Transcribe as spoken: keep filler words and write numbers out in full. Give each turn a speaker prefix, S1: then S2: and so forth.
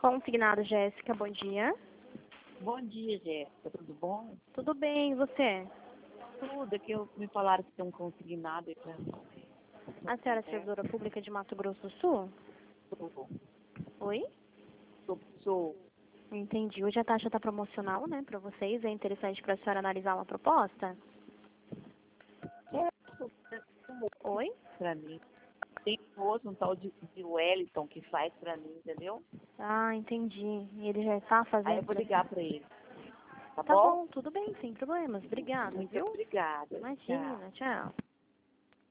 S1: Consignado, Jéssica, bom dia.
S2: Bom dia, Jéssica. Tudo bom?
S1: Tudo bem, e você?
S2: Tudo. Aqui eu, me falaram que tem um consignado aí pra
S1: A senhora é servidora pública de Mato Grosso do Sul?
S2: sou,
S1: Oi?
S2: sou, sou.
S1: Entendi. Hoje a taxa está promocional, né, para vocês. É interessante para a senhora analisar uma proposta?
S2: É, sou
S1: Oi?
S2: pra mim. Tem um outro, um tal de, de Wellington que faz pra mim, entendeu?
S1: Ah, entendi. E ele já está
S2: Aí eu
S1: fazendo
S2: vou
S1: para...
S2: ligar pra ele. Tá
S1: Tá
S2: bom?
S1: bom, tudo bem, sem problemas. Obrigada,
S2: Muito
S1: viu?
S2: obrigada. Tchau.
S1: Imagina, tchau.